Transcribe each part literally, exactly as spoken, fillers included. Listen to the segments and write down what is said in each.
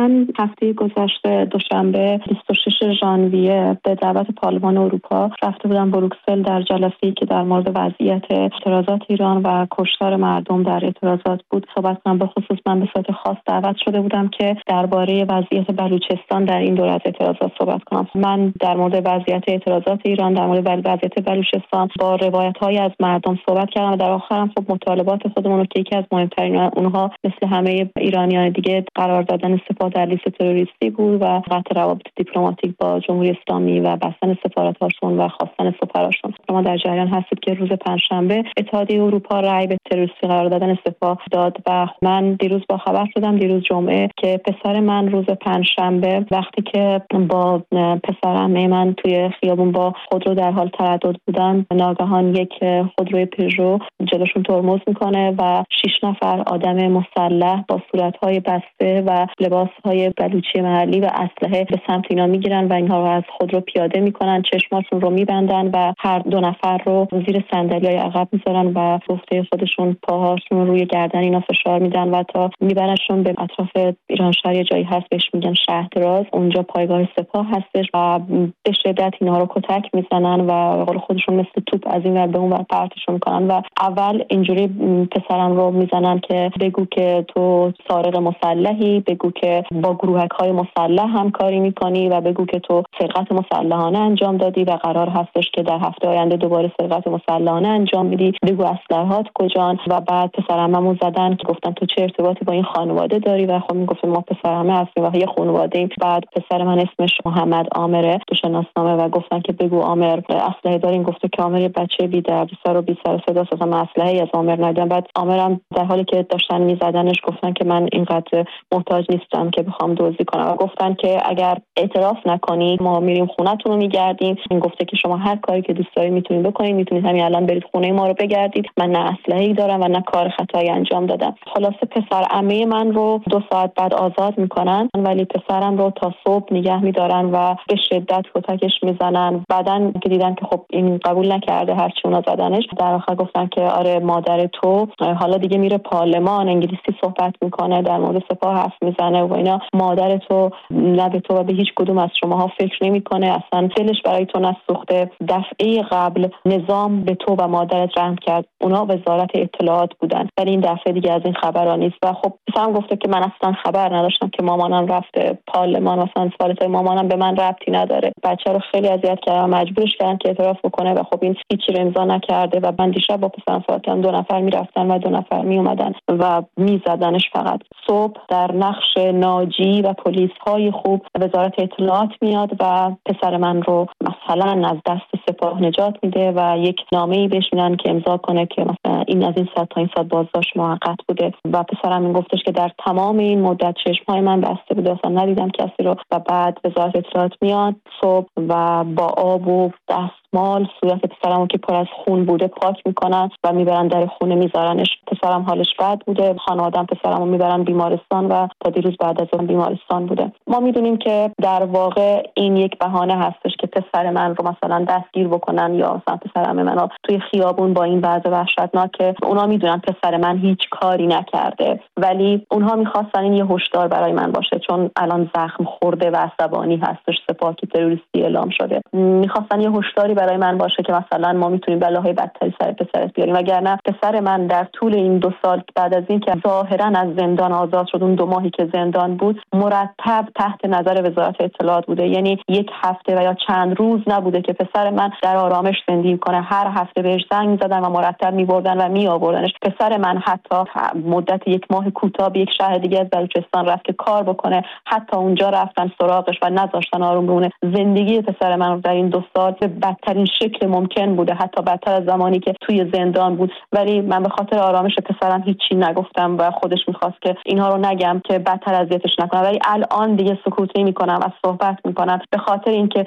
من هفته گذشته دوشنبه بیست و شش ژانویه به دعوت پارلمان اروپا رفته بودم بروکسل در جلسه‌ای که در مورد وضعیت اعتراضات ایران و کشتار مردم در اعتراضات بود صحبت کنم. به خصوص من به صورت خاص دعوت شده بودم که درباره وضعیت بلوچستان در این دوره از اعتراضات صحبت کنم. من در مورد وضعیت اعتراضات ایران، در مورد وضعیت بلوچستان با روایت‌های از مردم صحبت کردم و در آخرم خب مطالبات خودمون رو که یکی از مهمترین اونها مثل همه ایرانیان دیگه قرار دادن سپاه در لیست تروریستی بود و قطع روابط دیپلماتیک با جمهوری اسلامی و بستن سفارت‌هاشون و خواستن سفراشون. شما در جریان هستید که روز پنجشنبه اتحادیه اروپا رأی به تروریستی قرار دادن سپاه داد و من دیروز با خبر شدم دیروز جمعه که پسر من روز پنجشنبه وقتی که با پسرم من توی خیابون با خودرو در حال تردد بودن ناگهان یک خودروی پژو جلوشون ترمز میکنه و شش نفر آدم مسلح با صورت‌های بسته و لباس‌های بلوچی محلی و اسلحه به سمت اینا میگیرن و اینها رو از خودرو پیاده میکنن، چشماشون رو میبندن و هر دو نفر رو زیر صندلی‌های عقب میذارن و گفته خودشون پاهاشون رو روی گردن اینا فشار میدن و تا میبرنشون به اطراف ایران شهر جایی هست بهش میگن شهردراز، اونجا پایگاه سپاه هستش و به شدت اینا رو کتک میزنن و به قول خودشون مثل توپ از این ور به اون ور پرتشون میکنن و اول اینجوری پسرم رو میزنن که بگو که تو سارق مسلحی، بگو که با گروهک‌های مسلح همکاری میکنی و بگو که تو سرقت مسلحانه انجام دادی و قرار هستش که در هفته آینده دوباره سرقت مسلحانه انجام بدی، بگو اسلحه‌هات کجان. و بعد پسرمو زدن که گفتن تو چه ارتباطی با این خانواده داری و خب میگفتم ما پسرمه هستیم و یه خانواده ایم. بعد پسر من اسمش محمد عامره تو شناسنامه و گفتن که بگو عامر اسلحه دارین، گفته که عامر یه بچه بی درد سر و بی سر و صدا اصلا اسلحه‌ای از عامر ندیدم. بعد عامرم در حالی که داشتن میزدنش گفتن که من اینقدر محتاج نیستم که بخوام دزدی کنم و گفتن که اگر اعتراف نکنید ما میریم خونه‌تون رو میگردیم. این گفته که شما هر کاری که دوست دارید میتونید بکنید، میتونید همین الان برید خونه ما رو بگردید، من نه اسلحه‌ای دارم و نه کار خطایی انجام دادم. خلاصه پسر عمه من رو دو ساعت بعد آزاد میکنن ولی پسرم رو تا صبح نگه میدارن و به شدت کتکش میزنن. بعدن که دیدن که خب این قبول نکرده هرچی اونا زدنش، در آخر گفتن که آره مادر تو حالا دیگه میره پارلمان انگلیسی صحبت میکنه، در مورد سپاه حرف میزنه و اینا، مادر تو نه به تو و به هیچ کدوم از شماها فکر نمیکنه، اصلا دلش برای تو نسوخته. دفعه قبل نظام به تو و مادرت رحم کرد، اونا وزارت اطلاعات بودن ولی این دفعه دیگه از این خبرا نیست. و خب پسرم گفته که من اصلا خبر نداشتم که مامانم رفته پارلمان، مثلا سوالات مامانم به من ربطی نداره. بچه رو خیلی اذیت کردن، مجبورش کردن که اعتراف بکنه و خب این هیچی رو امضا نکرده و من دیشب با پسرم صحبت کردم، دو نفر میرفتن و دو نفر میومدن و میزدنش. فقط صبح در نقش ناجی و پلیس های خوب وزارت اطلاعات میاد و پسر من رو مثلا از دست سپاه نجات میده و یک نامه‌ای بهش میدن که امضا کنه که مثلا این از این ساعت تا این ساعت بازداشت موقت بوده و پسرم این گفتش که در تمام این مدت چشم‌های من بسته بوده، اصلا ندیدم کسی رو. و بعد وزارت اطلاعات میاد صبح و با آب و دستمال صورت پسرمو که پر از خون بوده پاک میکنن و میبرن در خونه میذارنش. پسرم حالش بد بوده، خانواده‌ام پسرمو میبرن بیمارستان و تا دیروز بعد از اون بیمارستان بوده. ما میدونیم که در واقع این یک بهانه هستش که پسر من رو مثلا دستگیر بکنن یا مثلا پسرم منو توی خیابون با این وضع وحشتناک که اونا میدونن پسر من هیچ کاری نکرده ولی اونها میخواستن این یه هشدار برای من باشه، چون الان زخم خورده و عصبانی هستش، سپاه که تروریستی اعلام شده. میخواستن یه هشداری برای من باشه که مثلا ما میتونیم بلاهای بدتری سر پسرت بیاریم، وگرنه پسر من در طول این دو سال بعد از این که ظاهرا از زندان آزاد شد، اون دو ماهی که زندان بود مرتب تحت نظر وزارت اطلاعات بوده. یعنی یک هفته و یا چند روز نبوده که پسر من در آرامش زندگی کنه. هر هفته بهش زنگ می‌زدن و مرتب می‌بردن و می‌آوردنش. پسر من حتی مدت یک ماه کوتاه به یک شهر دیگه از بلوچستان رفت که کار بکنه، حتی اونجا رفتن سراغش و نذاشتن آروم بمونه. زندگی پسر من در این دو سال به بدترین شکل ممکن بوده، حتی بدتر از زمانی که توی زندان بود. ولی من به خاطر آرامش پسرم هیچی نگفتم و خودش می‌خواست که اینها رو نگم که بدتر اذیتش نکنم، ولی الان دیگه سکوت نمی‌کنم و صحبت می‌کنم به خاطر اینکه اونها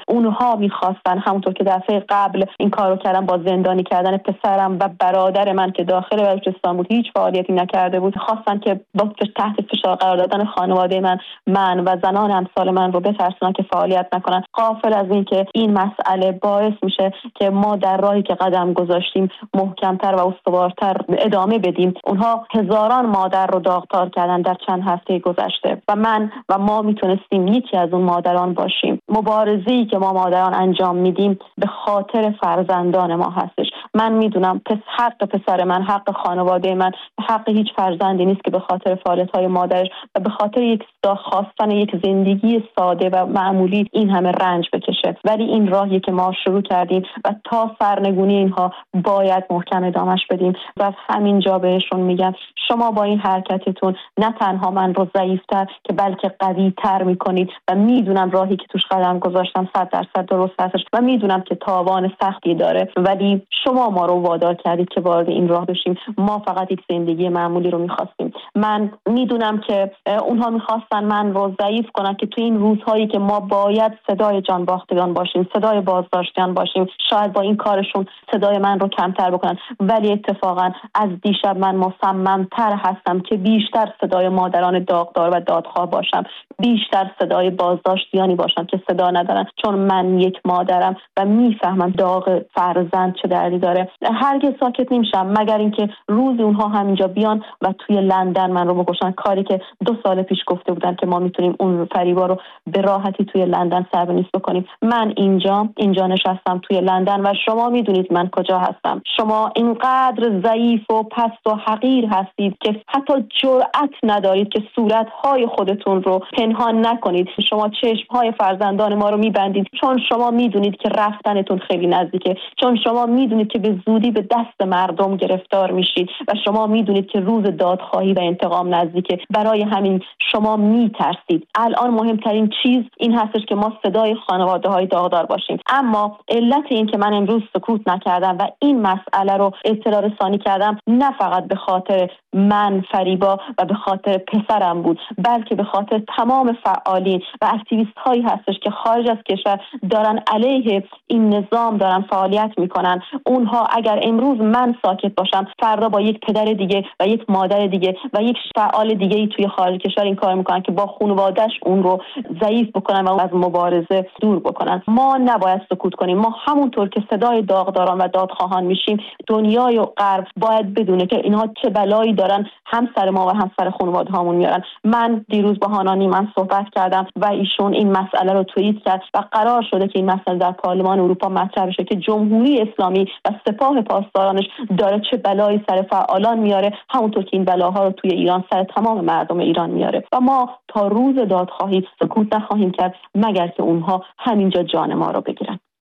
اونها میخواستن، همونطور که دفعه قبل این کارو کردن با زندانی کردن پسرم و برادر من که داخل بلوچستان بود، هیچ فعالیتی نکرده بود، خواستن که با تحت فشار قرار دادن خانواده من من و زنان امثال من رو بترسونن که فعالیت نکنن، غافل از این که این مسئله باعث میشه که ما در راهی که قدم گذاشتیم محکمتر و استوارتر ادامه بدیم. اونها هزاران مادر رو داغدار کردن در چند هفته گذشته و من و ما میتونستیم یکی از اون مادران باشیم. مبارزه‌ای که ما مادران انجام میدیم به خاطر فرزندان ما هستش. من میدونم پس حق پسر من، حق خانواده من، حق هیچ فرزندی نیست که به خاطر فعالیت‌های مادرش و به خاطر یک خواستن یک زندگی ساده و معمولی این همه رنج بکشه. ولی این راهی که ما شروع کردیم و تا سرنگونی اینها باید محکم ادامش بدیم و از همین جا بهشون میگم شما با این حرکتتون نه تنها من رو ضعیفتر که بلکه قوی‌تر میکنید و میدونم راهی که توش قدم گذاشتم صد درصد درست هستش و میدونم که تاوان سختی داره، ولی شما ما رو وادار کردید که وارد این راه بشیم. ما فقط یک زندگی معمولی رو میخواستیم. من میدونم که اونها میخواستن من رو ضعیف کنن که تو این روزهایی که ما باید صدای جان باختگان باشیم، صدای بازداشتیان باشیم، شاید با این کارشون صدای من رو کمتر بکنن، ولی اتفاقا از دیشب من مصممتر هستم که بیشتر صدای مادران داغدار و دادخواه باشم، بیشتر صدای بازداشتیانی باشم که صدا ندارن، چون من یک مادرم و میفهمم داغ فرزند چه دردی داره. هرگز ساکت نمیشم مگر اینکه روزی اونها همینجا بیان و توی لندن من رو بکشن، کاری که دو سال پیش گفته بودن که ما میتونیم اون فریبا رو به راحتی توی لندن سربنیست بکنیم. من اینجا اینجا نشستم توی لندن و شما میدونید من کجا هستم. شما اینقدر ضعیف و پست و حقیر هستید که حتی جرأت ندارید که صورت‌های خودتون رو پنهان نکنید. شما چشم‌های فرزندان ما رو میبندید چون شما میدونید که رفتنتون خیلی نزدیکه، چون شما میدونید که به زودی به دست مردم گرفتار میشید و شما میدونید که روز دادخواهی و انتقام نزدیکه. برای همین شما میترسید. الان مهمترین چیز این هستش که ما صدای خانواده‌های داغدار باشیم. اما علت این که من امروز سکوت نکردم و این مسئله رو اطلاع رسانی کردم نه فقط به خاطر من فریبا و به خاطر پسرم بود، بلکه به خاطر تمام فعالین و اکتیویست هایی هستش که خارج از کشور دارن علیه این نظام دارن فعالیت میکنن. اونها اگر امروز من ساکت باشم، فردا با یک پدر دیگه و یک مادر دیگه و یک فعال دیگه ای توی خارج کشور این کار میکنن که با خانواده‌اش اون رو ضعیف بکنن و از مبارزه دور بکنن. ما نباید سکوت کنیم. ما همونطور که صدای داغداران و دادخواهان میشیم، دنیای و غرب باید بدونه که اینها چه بلایی دارن هم سر ما و هم سر خانواده هامون میارن. من دیروز با هانانی من صحبت کردم و ایشون این مسئله رو توییت کرد و قرار شده که این مسئله در پارلمان اروپا مطرح بشه که جمهوری اسلامی و سپاه پاسدارانش داره چه بلایی سر فعالان میاره، همونطور که این بلاها رو توی ایران سر تمام مردم ایران میاره. و ما تا روز دادخواهی سکوت نخواهیم کرد مگر که اونها همینجا جان ما رو بگیرن.